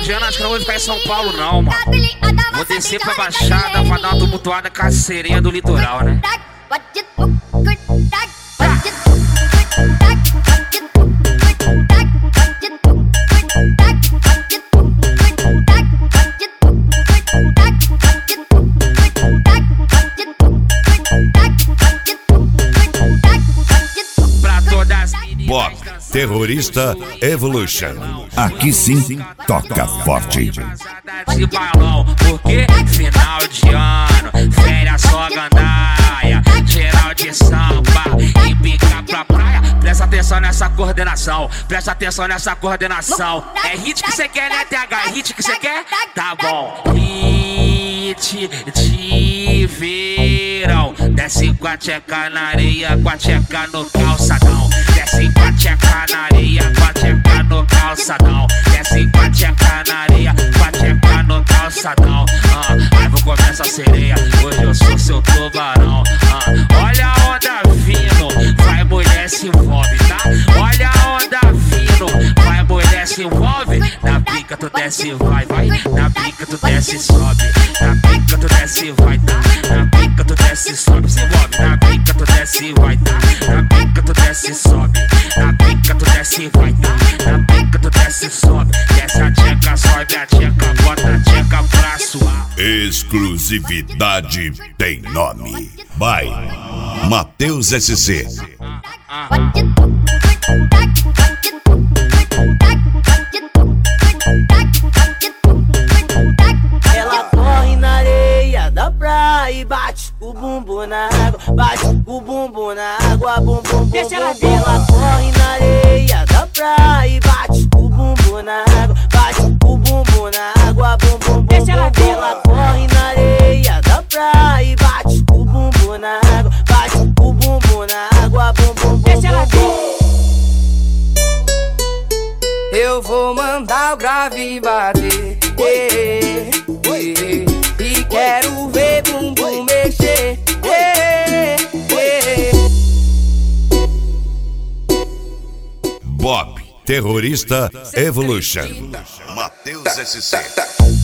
Mogiana, acho que não vou ficar em São Paulo não, mano. Vou descer pra Baixada pra dar uma tumultuada com a sereia do litoral, né? Bob, Terrorista Evolution. Aqui sim, toca forte. De balão, porque final de ano, férias só gandaia, geral de samba e pica pra praia. Presta atenção nessa coordenação, presta atenção nessa coordenação. É hit que cê quer, né, TH? É hit que cê quer? Tá bom. Hit de verão, desce com a tcheca na areia, com a tcheca no calçadão. Desce com a tcheca na areia, com a tcheca no calçadão. Desce com a tcheca na areia, com a tcheca no calçadão. Aí vou comer essa sereia, hoje eu sou seu tubarão. Olha a onda vindo, vai mulher se envolve, tá? Olha a onda vindo, vai mulher se envolve. Na pica tu desce, vai, vai. Na pica tu desce, sobe. Na pica tu desce, vai, tá? Na pica tu desce, sobe, se envolve. Na pica tu desce, vai, tá? Na pica tu desce, sobe. Na pica tu desce, vai, tá? Na pica tu desce, sobe. Desce a tcheca, sobe a tcheca, bota a tcheca pra suar. Exclusividade tem nome. Vai, Matheus SC. Ela corre na areia da praia e bate o bumbum na água, bate o bumbum na água, bumbum, bumbum. Ela corre na areia da praia e bate o bumbum na água, bate o bumbum na água, bumbum, bumbum. Ela corre na areia da praia e bate o bumbum na água, bate o bumbum na água, bumbum, bumbum. Eu vou mandar o grave bater, e quero ver bumbum mexer, Bob, Terrorista Evolution. Matheus SC.